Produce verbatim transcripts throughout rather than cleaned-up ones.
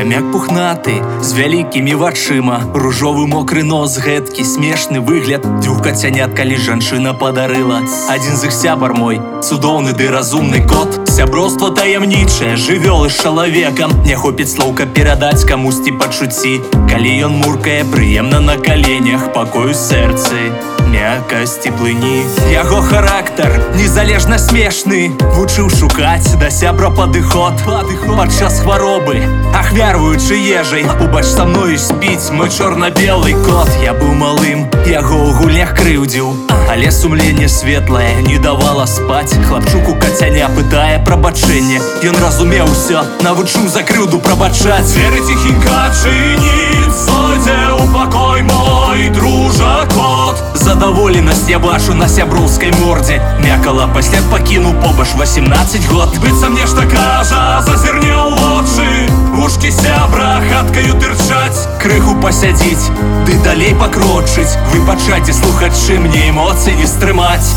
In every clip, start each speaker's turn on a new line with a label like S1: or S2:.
S1: хомяк пухнаты з вялікімі вачыма, ружовы мокры нос, гэткі смешны выгляд. Дзвюх кацянят калі жанчына падарыла. Адзін з іх сябар мой, цудоўны ды разумны кот. Сяброўства таямнічае, жывёлы з чалавекам. Не хопіць слоўка перадаць камусьці пачуцці. Калі ён муркае, прыемна на каленях, пакою сэрцы, мяккасці плыні. Яго характар незалежна смешны, вучыў шукаць да сябра падыход падчас хваробы, ахвярваючы ежай. Побач са мною спіць мой чорна-белы кот. Я быў малым, яго ў гульнях крыўдзіў, але сумленне светлае не давала спаць. Хлапчуку кацяня пытае прабачэнне, ён разумеў усё, навучыў за крыўду прабачаць. Дзверы ціхенька адчыніць, зойдзе ў пакой мой дружа кот. Задаволенасць я бачу на сяброўскай мордзе. Мякала пасля пакінуў побач васемнаццаць год. Быццам нешта кажа, зазірне ў вочы, вушкі сябра хаткаю тырчаць. Крыху пасядзіць, ды далей пакрочыць. Выбачайце, слухачы, мне эмоцый не стрымаць.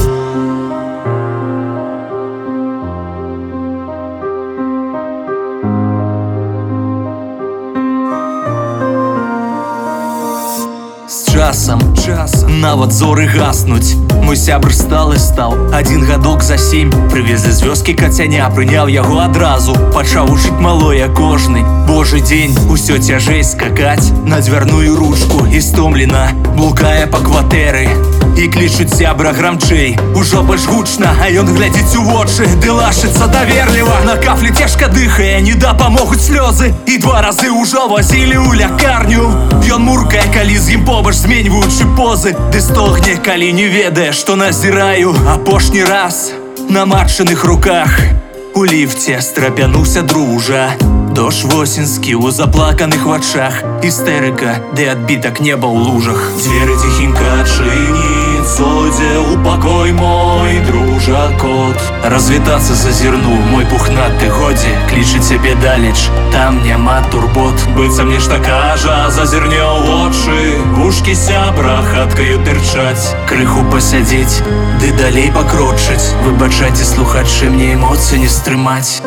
S1: Часам, часам нават зоры гаснуць. Мой сябр сталы стаў, адзін гадок за сем. Прывезлі з вёскі кацяня, прыняў яго адразу. Пачаў вучыць малое кожны божы дзень. Усё цяжэй скакаць на дзвярную ручку. І стомлена блукае па кватэры, і клічуць сябра грамчэй. Ужо больш гучна, а ён глядзіць у вочы, ды лашыцца даверліва. На кафлі цяжка дыхае, не дапамогуць слёзы. І два разы ўжо вазілі ў лякарню. Ён муркае, калі з ім побач, зменьваючы позы, ды стогне, калі не ведае, што назіраю апошні раз на матчыных руках. У ліфце страпянуўся дружа, дождж восеньскі ў заплаканых вачах. Істэрыка, ды адбітак неба ў лужах. Дзверы ціхенька адчыніць, зойдзе ў пакой мой дружа кот. Развітацца зазірнуў мой пухнаты, годзе, клічы цябе далеч, там няма турбот. Быццам нешта кажа, зазірне ў вочы, вушкі сябра хаткаю тырчаць. Крыху пасядзіць, ды далей пакрочыць. Выбачайце, слухачы, мне эмоцый не стрымаць.